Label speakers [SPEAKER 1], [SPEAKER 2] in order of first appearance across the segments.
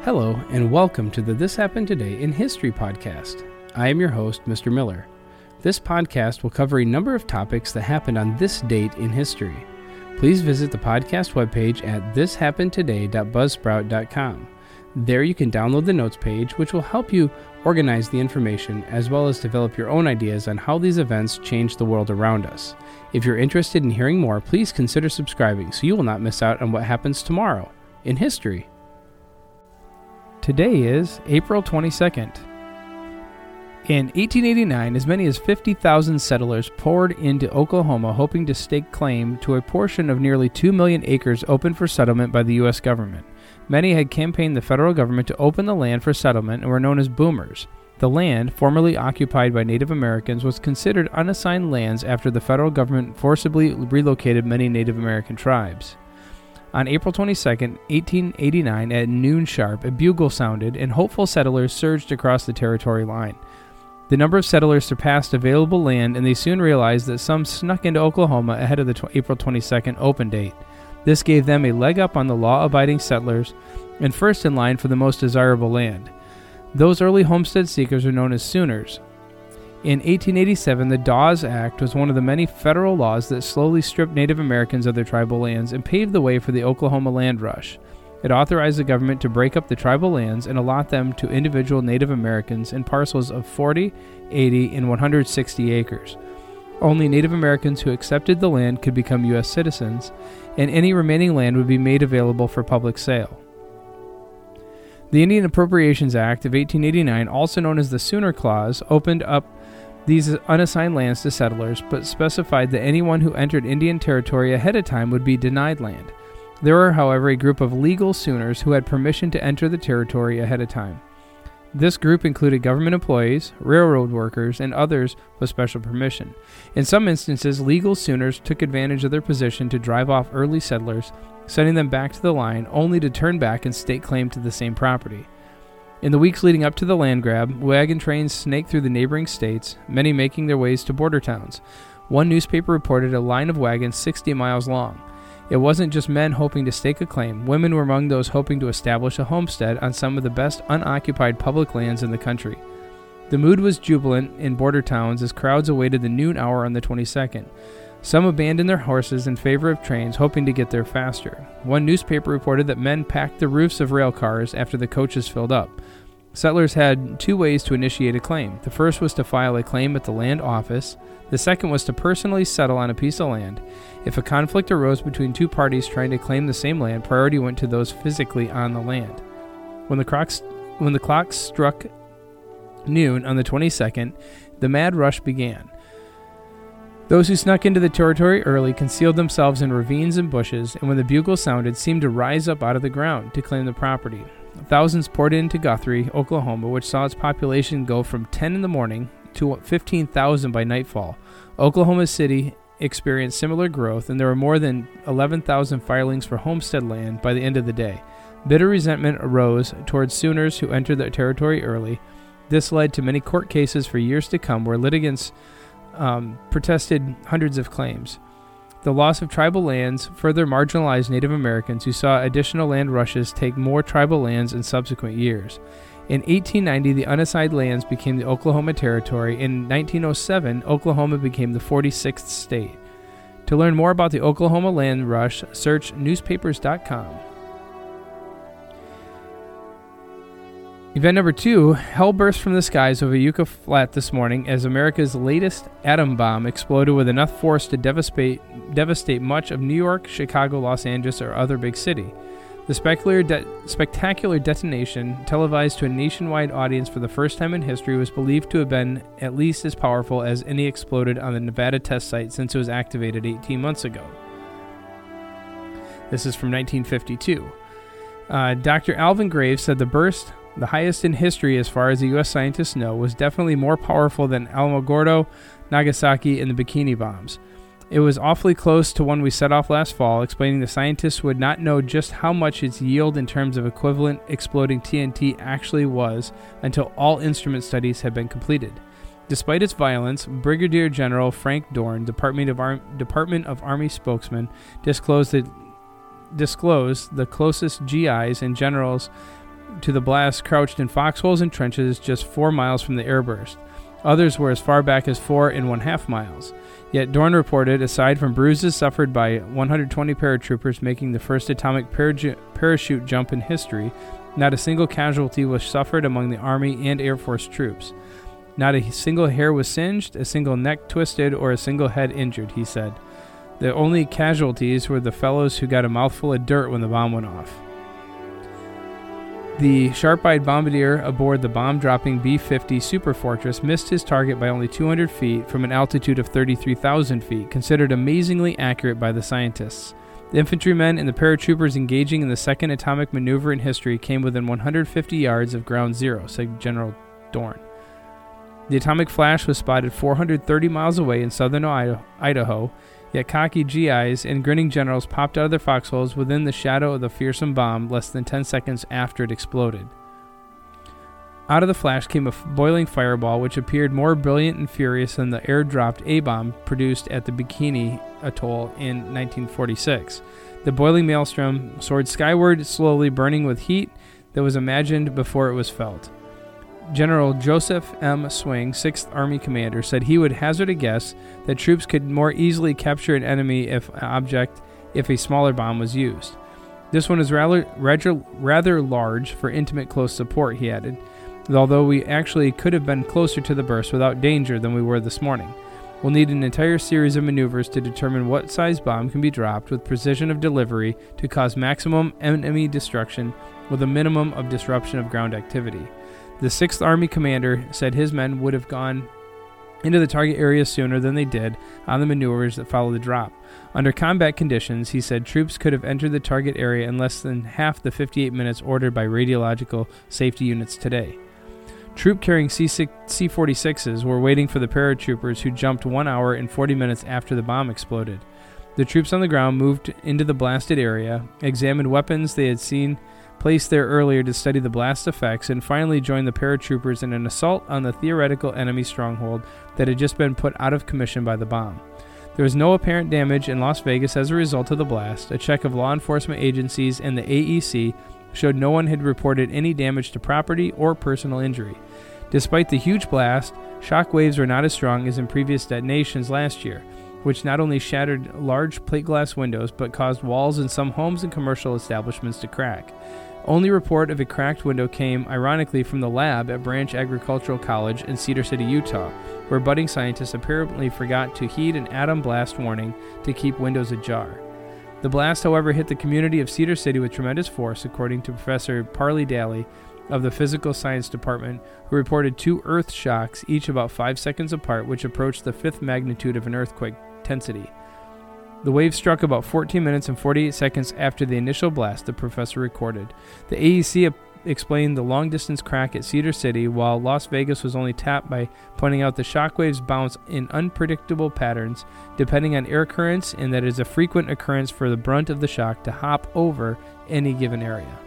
[SPEAKER 1] Hello, and welcome to the This Happened Today in History podcast. I am your host, Mr. Miller. This podcast will cover a number of topics that happened on this date in history. Please visit the podcast webpage at thishappenedtoday.buzzsprout.com. There you can download the notes page, which will help you organize the information as well as develop your own ideas on how these events change the world around us. If you're interested in hearing more, please consider subscribing so you will not miss out on what happens tomorrow in history. Today is April 22nd. In 1889, as many as 50,000 settlers poured into Oklahoma hoping to stake claim to a portion of nearly 2 million acres open for settlement by the U.S. government. Many had campaigned the federal government to open the land for settlement and were known as boomers. The land, formerly occupied by Native Americans, was considered unassigned lands after the federal government forcibly relocated many Native American tribes. On April 22, 1889, at noon sharp, a bugle sounded, and hopeful settlers surged across the territory line. The number of settlers surpassed available land, and they soon realized that some snuck into Oklahoma ahead of the April 22nd open date. This gave them a leg up on the law-abiding settlers and first in line for the most desirable land. Those early homestead seekers are known as Sooners. In 1887, the Dawes Act was one of the many federal laws that slowly stripped Native Americans of their tribal lands and paved the way for the Oklahoma land rush. It authorized the government to break up the tribal lands and allot them to individual Native Americans in parcels of 40, 80, and 160 acres. Only Native Americans who accepted the land could become U.S. citizens, and any remaining land would be made available for public sale. The Indian Appropriations Act of 1889, also known as the Sooner Clause, opened up these unassigned lands to settlers, but specified that anyone who entered Indian territory ahead of time would be denied land. There were, however, a group of legal Sooners who had permission to enter the territory ahead of time. This group included government employees, railroad workers, and others with special permission. In some instances, legal Sooners took advantage of their position to drive off early settlers, sending them back to the line, only to turn back and stake claim to the same property. In the weeks leading up to the land grab, wagon trains snaked through the neighboring states, many making their ways to border towns. One newspaper reported a line of wagons 60 miles long. It wasn't just men hoping to stake a claim. Women were among those hoping to establish a homestead on some of the best unoccupied public lands in the country. The mood was jubilant in border towns as crowds awaited the noon hour on the 22nd. Some abandoned their horses in favor of trains, hoping to get there faster. One newspaper reported that men packed the roofs of rail cars after the coaches filled up. Settlers had two ways to initiate a claim. The first was to file a claim at the land office. The second was to personally settle on a piece of land. If a conflict arose between two parties trying to claim the same land, priority went to those physically on the land. When the clock struck noon on the 22nd, the mad rush began. Those who snuck into the territory early concealed themselves in ravines and bushes, and when the bugle sounded, seemed to rise up out of the ground to claim the property. Thousands poured into Guthrie, Oklahoma, which saw its population go from 10 in the morning to 15,000 by nightfall. Oklahoma City experienced similar growth, and there were more than 11,000 filings for homestead land by the end of the day. Bitter resentment arose towards Sooners who entered the territory early. This led to many court cases for years to come where litigants protested hundreds of claims. The loss of tribal lands further marginalized Native Americans who saw additional land rushes take more tribal lands in subsequent years. In 1890, the unassigned lands became the Oklahoma Territory. In 1907, Oklahoma became the 46th state. To learn more about the Oklahoma land rush, search newspapers.com. Event number 2, hell burst from the skies over Yucca Flat this morning as America's latest atom bomb exploded with enough force to devastate much of New York, Chicago, Los Angeles, or other big city. The spectacular detonation, televised to a nationwide audience for the first time in history, was believed to have been at least as powerful as any exploded on the Nevada test site since it was activated 18 months ago. This is from 1952. Dr. Alvin Graves said the burst, the highest in history as far as the U.S. scientists know, was definitely more powerful than Alamogordo, Nagasaki, and the Bikini bombs. It was awfully close to one we set off last fall, explaining the scientists would not know just how much its yield in terms of equivalent exploding TNT actually was until all instrument studies had been completed. Despite its violence, Brigadier General Frank Dorn, Department of Army spokesman, disclosed the closest GIs and generals to the blast crouched in foxholes and trenches just 4 miles from the airburst. Others were as far back as 4.5 miles. Yet Dorn reported, aside from bruises suffered by 120 paratroopers making the first atomic parachute jump in history, not a single casualty was suffered among the Army and Air Force troops. Not a single hair was singed, a single neck twisted, or a single head injured, he said. The only casualties were the fellows who got a mouthful of dirt when the bomb went off. The sharp-eyed bombardier aboard the bomb-dropping B-50 Superfortress missed his target by only 200 feet from an altitude of 33,000 feet, considered amazingly accurate by the scientists. The infantrymen and the paratroopers engaging in the second atomic maneuver in history came within 150 yards of ground zero, said General Dorn. The atomic flash was spotted 430 miles away in southern Idaho, yet cocky GIs and grinning generals popped out of their foxholes within the shadow of the fearsome bomb less than 10 seconds after it exploded. Out of the flash came a boiling fireball which appeared more brilliant and furious than the air-dropped A-bomb produced at the Bikini Atoll in 1946. The boiling maelstrom soared skyward, slowly burning with heat that was imagined before it was felt. General Joseph M. Swing, 6th Army commander, said he would hazard a guess that troops could more easily capture an enemy if a smaller bomb was used. This one is rather large for intimate close support, he added, although we actually could have been closer to the burst without danger than we were this morning. We'll need an entire series of maneuvers to determine what size bomb can be dropped with precision of delivery to cause maximum enemy destruction with a minimum of disruption of ground activity. The 6th Army commander said his men would have gone into the target area sooner than they did on the maneuvers that followed the drop. Under combat conditions, he said troops could have entered the target area in less than half the 58 minutes ordered by radiological safety units today. Troop-carrying C-46s were waiting for the paratroopers who jumped 1 hour and 40 minutes after the bomb exploded. The troops on the ground moved into the blasted area, examined weapons they had seen placed there earlier to study the blast effects, and finally joined the paratroopers in an assault on the theoretical enemy stronghold that had just been put out of commission by the bomb. There was no apparent damage in Las Vegas as a result of the blast. A check of law enforcement agencies and the AEC showed no one had reported any damage to property or personal injury. Despite the huge blast, shock waves were not as strong as in previous detonations last year, which not only shattered large plate glass windows but caused walls in some homes and commercial establishments to crack. Only report of a cracked window came, ironically, from the lab at Branch Agricultural College in Cedar City, Utah, where budding scientists apparently forgot to heed an atom blast warning to keep windows ajar. The blast, however, hit the community of Cedar City with tremendous force, according to Professor Parley Daly of the Physical Science Department, who reported 2 earth shocks, each about 5 seconds apart, which approached the 5th magnitude of an earthquake intensity. The wave struck about 14 minutes and 48 seconds after the initial blast, the professor recorded. The AEC explained the long-distance crack at Cedar City, while Las Vegas was only tapped by pointing out the shockwaves bounce in unpredictable patterns depending on air currents, and that it is a frequent occurrence for the brunt of the shock to hop over any given area.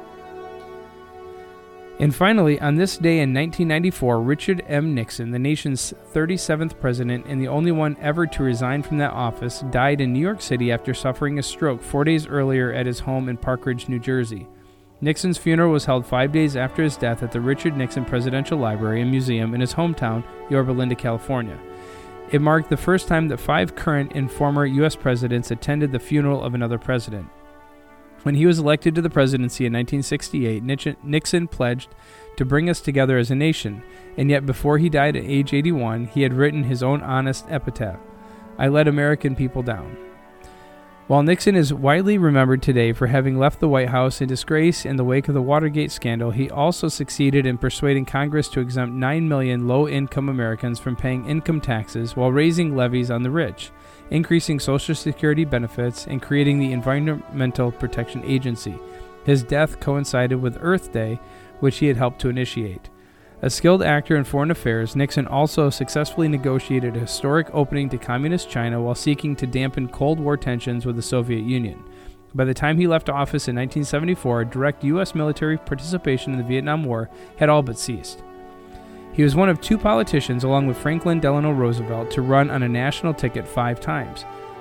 [SPEAKER 1] And finally, on this day in 1994, Richard M. Nixon, the nation's 37th president and the only one ever to resign from that office, died in New York City after suffering a stroke 4 days earlier at his home in Park Ridge, New Jersey. Nixon's funeral was held 5 days after his death at the Richard Nixon Presidential Library and Museum in his hometown, Yorba Linda, California. It marked the first time that 5 current and former U.S. presidents attended the funeral of another president. When he was elected to the presidency in 1968, Nixon pledged to bring us together as a nation, and yet before he died at age 81, he had written his own honest epitaph, "I let American people down." While Nixon is widely remembered today for having left the White House in disgrace in the wake of the Watergate scandal, he also succeeded in persuading Congress to exempt 9 million low-income Americans from paying income taxes while raising levies on the rich, increasing Social Security benefits, and creating the Environmental Protection Agency. His death coincided with Earth Day, which he had helped to initiate. A skilled actor in foreign affairs, Nixon also successfully negotiated a historic opening to Communist China while seeking to dampen Cold War tensions with the Soviet Union. By the time he left office in 1974, direct U.S. military participation in the Vietnam War had all but ceased. He was one of 2 politicians, along with Franklin Delano Roosevelt, to run on a national ticket 5 times.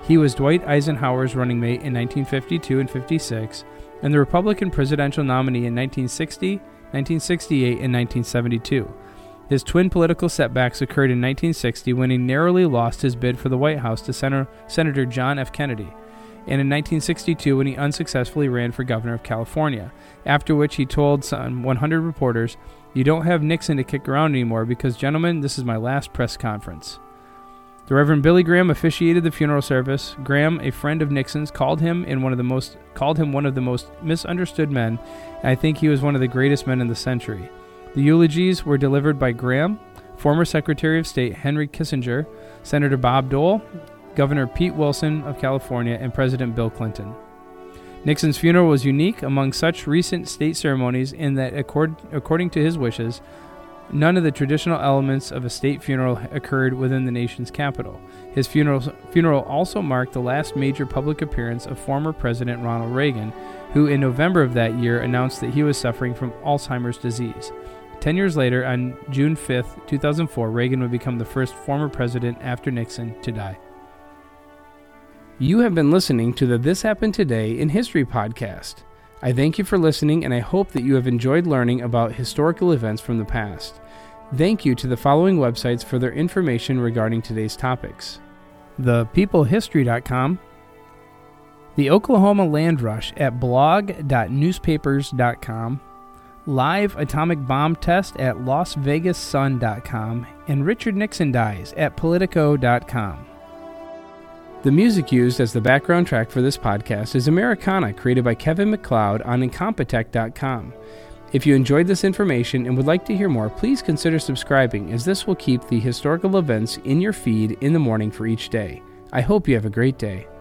[SPEAKER 1] He was Dwight Eisenhower's running mate in 1952 and 56, and the Republican presidential nominee in 1960, 1968, and 1972. His twin political setbacks occurred in 1960 when he narrowly lost his bid for the White House to Senator John F. Kennedy, and in 1962 when he unsuccessfully ran for governor of California, after which he told some 100 reporters, "You don't have Nixon to kick around anymore because, gentlemen, this is my last press conference." The Reverend Billy Graham officiated the funeral service. Graham, a friend of Nixon's, called him one of the most misunderstood men, and I think he was one of the greatest men in the century. The eulogies were delivered by Graham, former Secretary of State Henry Kissinger, Senator Bob Dole, Governor Pete Wilson of California, and President Bill Clinton. Nixon's funeral was unique among such recent state ceremonies in that, according to his wishes, none of the traditional elements of a state funeral occurred within the nation's capital. His funeral also marked the last major public appearance of former President Ronald Reagan, who in November of that year announced that he was suffering from Alzheimer's disease. 10 years later, on June 5, 2004, Reagan would become the first former president after Nixon to die. You have been listening to the This Happened Today in History podcast. I thank you for listening, and I hope that you have enjoyed learning about historical events from the past. Thank you to the following websites for their information regarding today's topics: thepeoplehistory.com, the Oklahoma Land Rush at blog.newspapers.com, Live Atomic Bomb Test at LasVegasSun.com, and Richard Nixon Dies at Politico.com. The music used as the background track for this podcast is Americana, created by Kevin MacLeod on Incompetech.com. If you enjoyed this information and would like to hear more, please consider subscribing, as this will keep the historical events in your feed in the morning for each day. I hope you have a great day.